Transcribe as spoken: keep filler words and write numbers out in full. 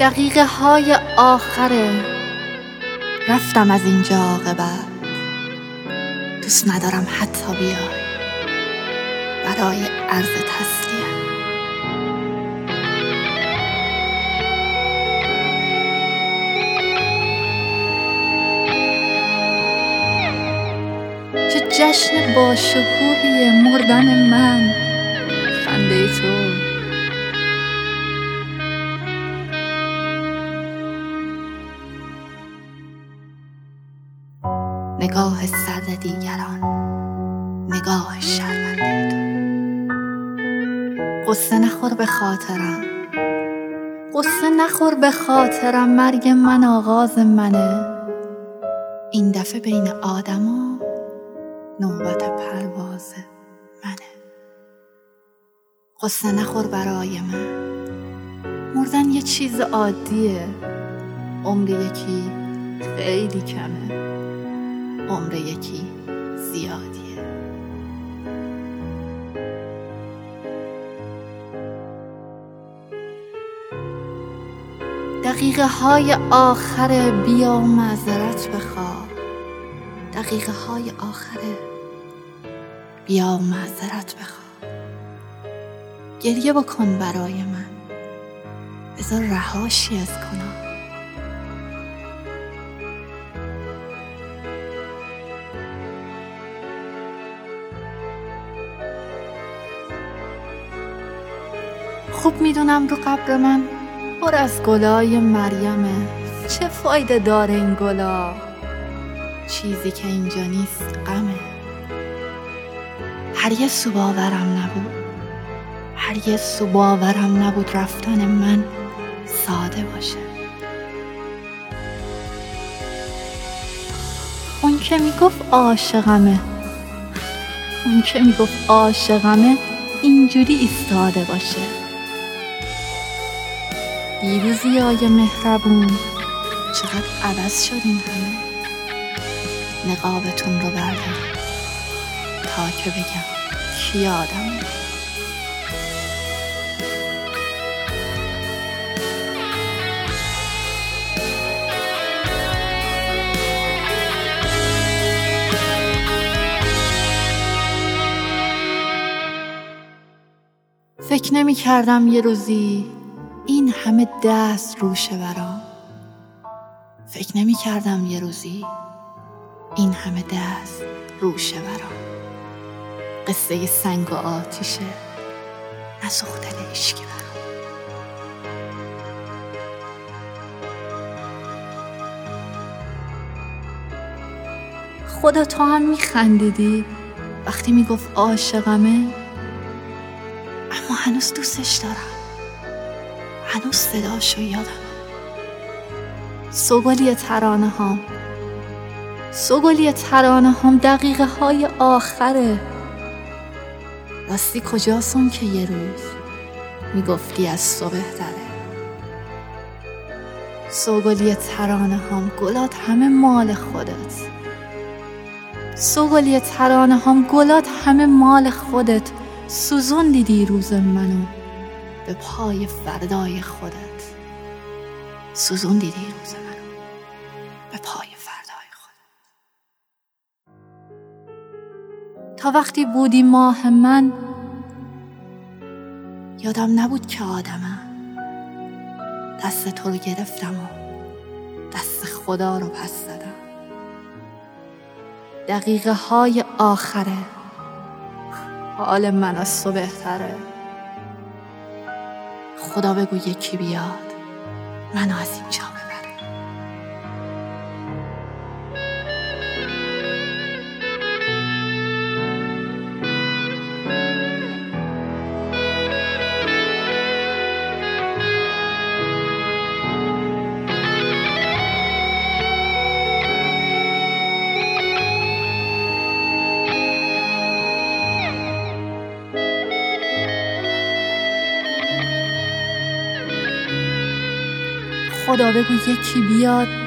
دقیقه های آخره، رفتم از اینجا عاقبت. دوست ندارم حتی بیای برای عرض تسلیت. چه جشن باشکوهی مردن من، خنده تو. نگاه سرد دیگران، نگاه شرمنده تو. قصه نخور به خاطرم، قصه نخور به خاطرم. مرگ من آغاز منه، این دفعه بین آدما نوبت پرواز منه. قصه نخور برای من، مردن یه چیز عادیه. عمر یکی خیلی کمه، عمر یکی زیادیه. دقیقه های آخره، بیا معذرت بخواه. دقیقه های آخره، بیا معذرت بخواه. گریه بکن برای من، بذار رهاشی از گناه. خوب میدونم رو قبر من پر از گلای مریمه. چه فایده داره این گلا؟ چیزی که اینجا نیست غمه. هرگز سو باورم نبود، هرگز سو باورم نبود رفتن من ساده باشه. اون که میگفت عاشقمه، اون که میگفت عاشقمه اینجوری ایستاده باشه. دیروزی آیه مهربون، چقدر عوض شدین همه. نقابتون رو بردم تا که بگم کی آدمه. فکر نمی کردم یه روزی این همه دست روشه برام. فکر نمی کردم یه روزی این همه دست روشه برام. قصه سنگ و آتیشه، نسوخته عشقی برام. خدا تو هم می خندیدی وقتی می گفت عاشقمه، اما هنوز دوستش دارم، هنوز صداشو یادمه. سوگلی ترانه هام، سوگلی ترانه هام، دقیقه های آخره. راستی کجاسون که یه روز میگفتی از تو بهتره. سوگلی ترانه هام، گلات همه مال خودت. سوگلی ترانه هام، گلات همه مال خودت. سوزوندی دیروز منو به پای فردای خودت. سوزوندی دیروز منو به پای فردای خودت. تا وقتی بودی ماه من، یادم نبود که آدمم. دست تو رو گرفتم و دست خدا رو پس دادم. دقیقه های آخره، حال من از تو بهتره. خدا بگو یکی بیاد منو از اینجا ببره. خدا بگو یکی بیاد